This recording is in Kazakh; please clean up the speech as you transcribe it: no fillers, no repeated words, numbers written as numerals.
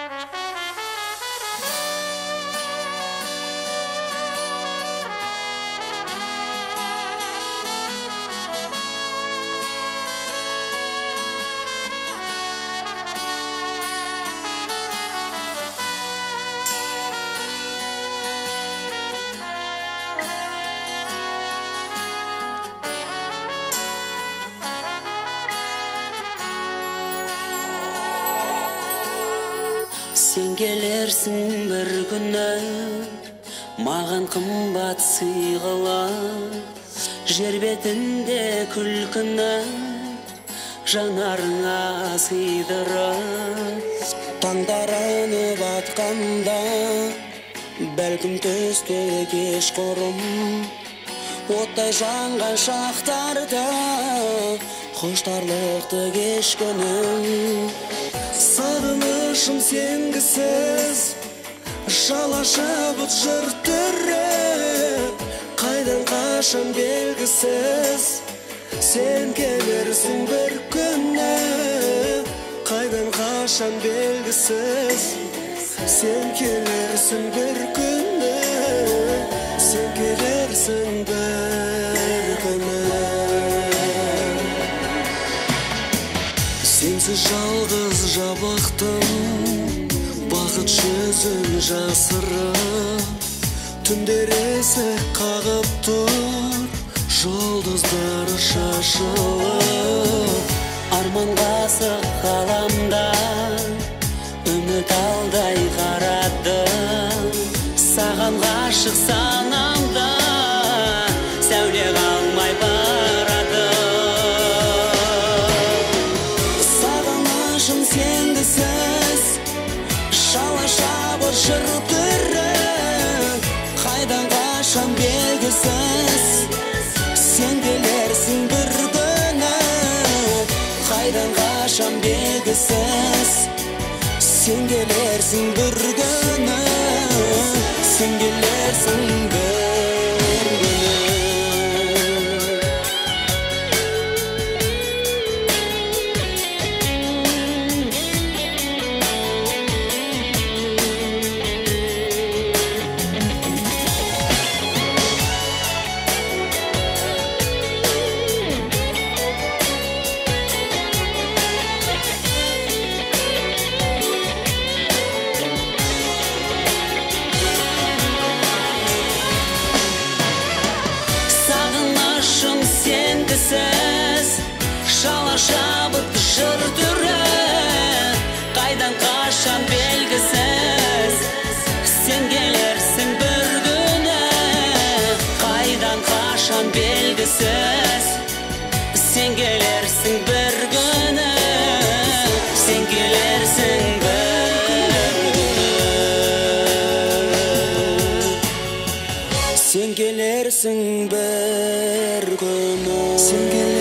Sen келерсің бір күні, маған қымбат сыйлап, жер бетінде күлкіні жанарыңа сыйдырып. Таңдаранып атқанда, бәлкім түсте кешқұрым, оттай жанған шақтарда қоштарлықты кешкенім. Сағынышым сенгісіз, жалаша бұт жыртырып, қайдан қашан белгісіз, сен келерсің бір күні. Қайдан қашан белгісіз, сен келерсің бір күні. Сен келерсің бір күні. Сенсіз жалғыз жабықтым, бақыт жүзін жасырып, түндер есік қағып тұр, жұлдыздар шашылып. Арманға ғаламда үміт алдай қарадым, саған ғашық санамда сәуле қалмай барады. Сағынышым сенгісіз, шала-шала бұт жыртырып, қайдан қашан белгісіз, сен келерсің бір күні. Қайдан қашан белгісіз, сен келерсің бір күні. Сен келерсің бір күні. Сенгісіз, шала-шала бұт жыртырып, қайдан қашан белгісіз, сен келерсің бір күні. Қайдан қашан белгісіз, сен келерсің бір күні. Сен келерсің бір күні. Сен келерсің бір күні. Сен келерсің